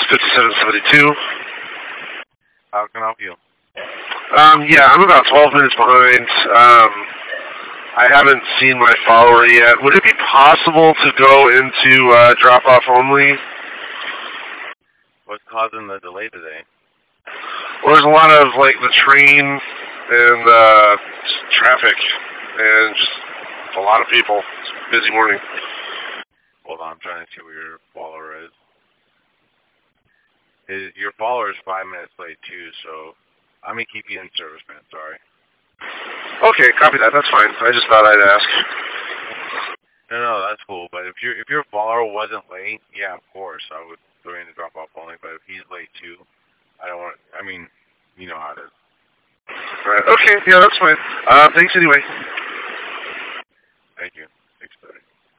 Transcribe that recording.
5772. How can I help you? Yeah, I'm about 12 minutes behind. I haven't seen my follower yet. Would it be possible to go into drop-off only? What's causing the delay today? Well, there's a lot of, like, the train and traffic and just a lot of people. It's a busy morning. Hold on, I'm trying to see where your follower is. Your follower is 5 minutes late, too, so I'm going to keep you in service, man. Sorry. Okay, copy that. That's fine. I just thought I'd ask. No, that's cool. But if your follower wasn't late, yeah, of course, I would throw in the drop-off only. But if he's late, too, I don't want... I mean, you know how it is. Right. Okay, yeah, that's fine. Thanks anyway. Thank you. 6:30.